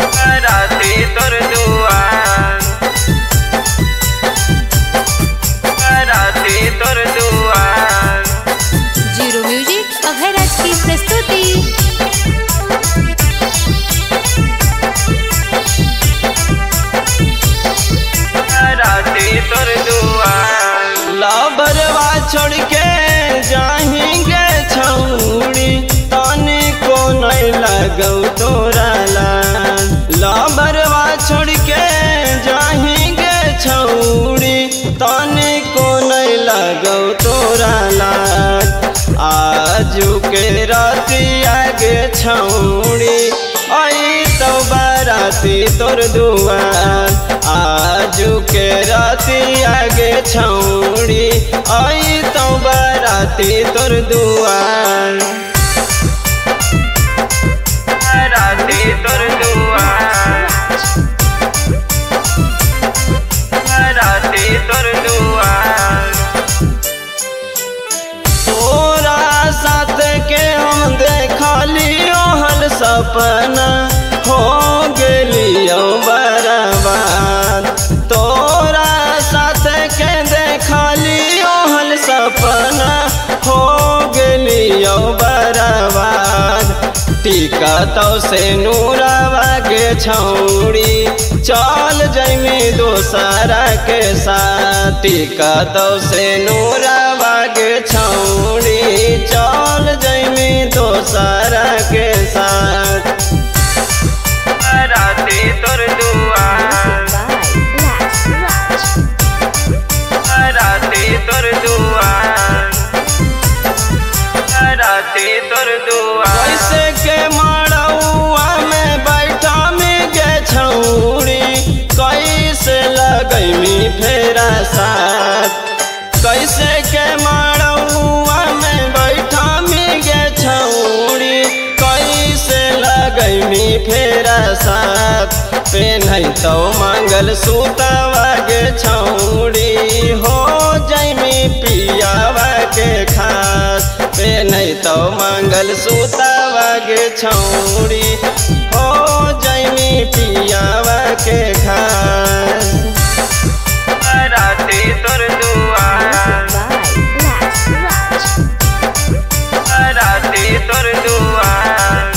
राती तोर दुआर, राती तोर दुआर। जीरो म्यूजिक अभयराज की प्रस्तुति। राती तोर दुआर। लाबरवा छोड़ के जाएंगे छौड़ी, ताने को नहीं लगौ तोरा लाल। लाबरवा छोड़ के जाएंगे छौड़ी, ताने को नहीं लगौ तोरा लाल। आजू के राती आगे छौड़ी, आई तो बाराती तोर दुआर। आजू के राती आगे छौड़ी, आई तो बाराती तोर दुआर। राती तोर दुआर, राती तोर दुआर। तोरा साथ के हम देखलियो हल सपना, हो गेलियो बर्बाद। तोरा साथ के देखलियो हल सपना, हो गेलियो बर्बाद। टीका तो से नूरावा के छौड़ी, चल जैमी दोसरा के साथ। टीका तो से नूरावा के छौड़ी, चल जैमी दोसरा के साथ। राती तोर दुआर, राती तोर दुआर, राती तोर दुआर। कैसे के मारौआ में बैठा में गे छौड़ी, कैसे लगैमी फेरा साथ। कैसे के मारौआ में बैठा में गे छौड़ी, कैसे लगैमी फेरा साथ। पेन्है तो मंगल सूतवा गे छौड़ी, हो जैमी पियावा के खास। पेन्है तो मंगल सूतवा गे छौड़ी, हो जैमी पियावा के खास। राती तोर दुआर, राती तोर दुआर,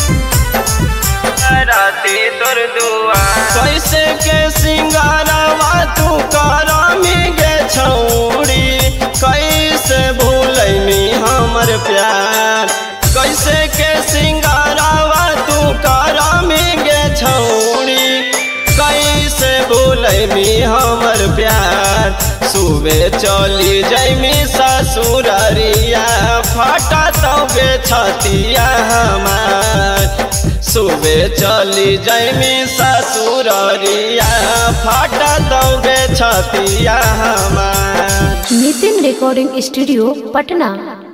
राती तोर दुआर। कैसे के सिंगारवा तू करमी गे छौड़ी, कैसे भूलैमी हमर प्यार। कैसे के सिंगारवा तू करमी गे छौड़ी, कैसे भूलैमी हमर प्यार। सुबह चली जैमी ससुररिया, फटा तबे छतिया हमार। सुबह चली जैमी ससुररिया, फटा तबे छतिया हमार। Nitin recording studio Patna.